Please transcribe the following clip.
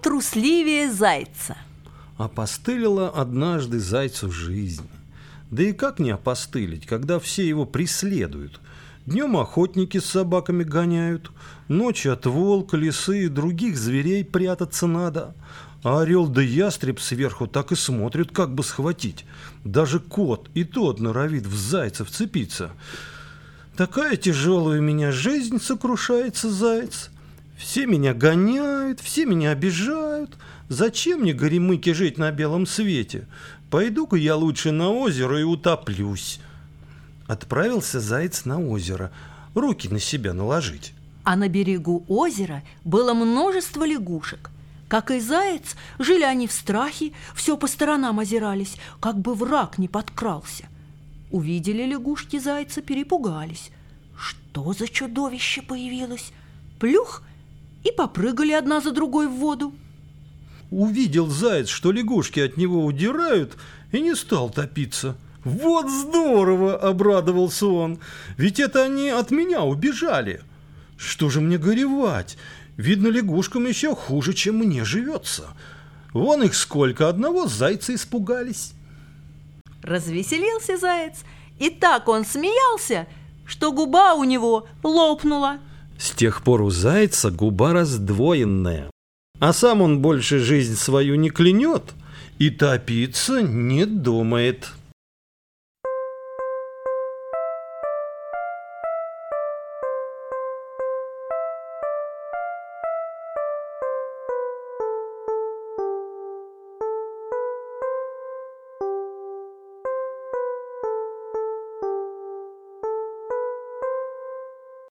трусливее зайца. Опостылила однажды зайцу жизнь. Да и как не опостылить, когда все его преследуют? Днем охотники с собаками гоняют, ночью от волка, лисы и других зверей прятаться надо. А орел да ястреб сверху так и смотрят, как бы схватить. Даже кот и тот норовит в зайца вцепиться. Такая тяжелая у меня жизнь, сокрушается заяц. Все меня гоняют, все меня обижают. Зачем мне, горемыке, жить на белом свете? Пойду-ка я лучше на озеро и утоплюсь. Отправился заяц на озеро, руки на себя наложить. А на берегу озера было множество лягушек. Как и заяц, жили они в страхе, все по сторонам озирались, как бы враг не подкрался. Увидели лягушки зайца, перепугались. Что за чудовище появилось? Плюх! И попрыгали одна за другой в воду. Увидел заяц, что лягушки от него удирают, и не стал топиться. «Вот здорово!» – обрадовался он. «Ведь это они от меня убежали. Что же мне горевать? Видно, лягушкам еще хуже, чем мне живется. Вон их сколько, одного зайца испугались». Развеселился заяц, и так он смеялся, что губа у него лопнула. С тех пор у зайца губа раздвоенная. А сам он больше жизнь свою не клянет и топиться не думает.